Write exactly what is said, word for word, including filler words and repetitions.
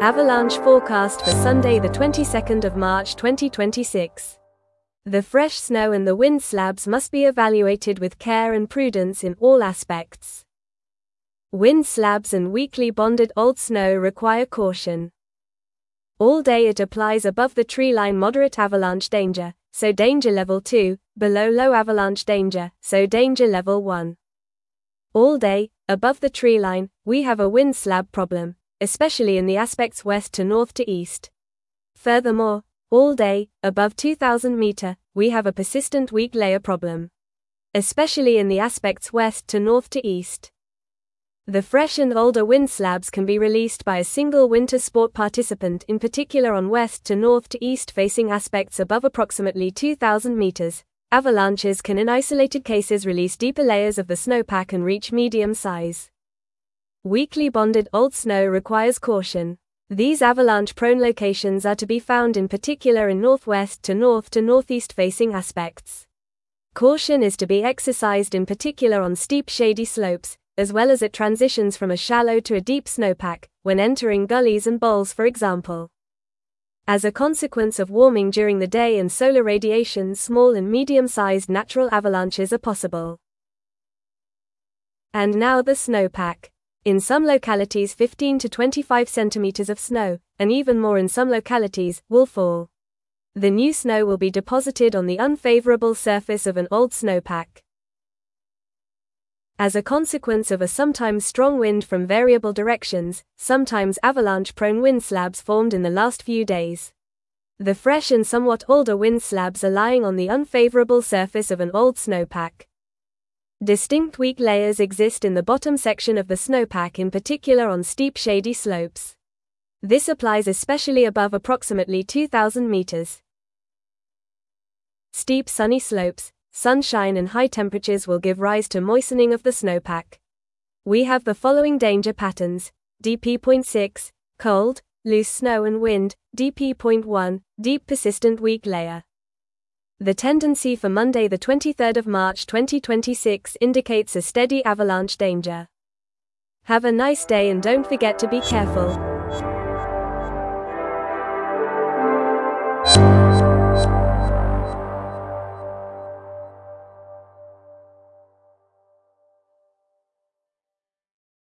Avalanche forecast for Sunday the twenty-second of March twenty twenty-six. The fresh snow and the wind slabs must be evaluated with care and prudence in all aspects. Wind slabs and weakly bonded old snow require caution. All day it applies above the tree line moderate avalanche danger, so danger level two, below low avalanche danger, so danger level one. All day, above the tree line, we have a wind slab problem, especially in the aspects west to north to east. Furthermore, all day, above two thousand meter, we have a persistent weak layer problem, especially in the aspects west to north to east. The fresh and older wind slabs can be released by a single winter sport participant, in particular on west to north to east facing aspects above approximately two thousand meters. Avalanches can in isolated cases release deeper layers of the snowpack and reach medium size. Weakly bonded old snow requires caution. These avalanche-prone locations are to be found in particular in northwest to north to northeast facing aspects. Caution is to be exercised in particular on steep shady slopes, as well as at transitions from a shallow to a deep snowpack, when entering gullies and bowls for example. As a consequence of warming during the day and solar radiation, small and medium-sized natural avalanches are possible. And now the snowpack. In some localities fifteen to twenty-five centimeters of snow, and even more in some localities, will fall. The new snow will be deposited on the unfavorable surface of an old snowpack. As a consequence of a sometimes strong wind from variable directions, sometimes avalanche-prone wind slabs formed in the last few days. The fresh and somewhat older wind slabs are lying on the unfavorable surface of an old snowpack. Distinct weak layers exist in the bottom section of the snowpack, in particular on steep shady slopes. This applies especially above approximately two thousand meters. Steep sunny slopes, sunshine and high temperatures will give rise to moistening of the snowpack. We have the following danger patterns: D P zero point six, cold, loose snow and wind, D P zero point one, deep persistent weak layer. The tendency for Monday the twenty-third of March twenty twenty-six indicates a steady avalanche danger. Have a nice day and don't forget to be careful.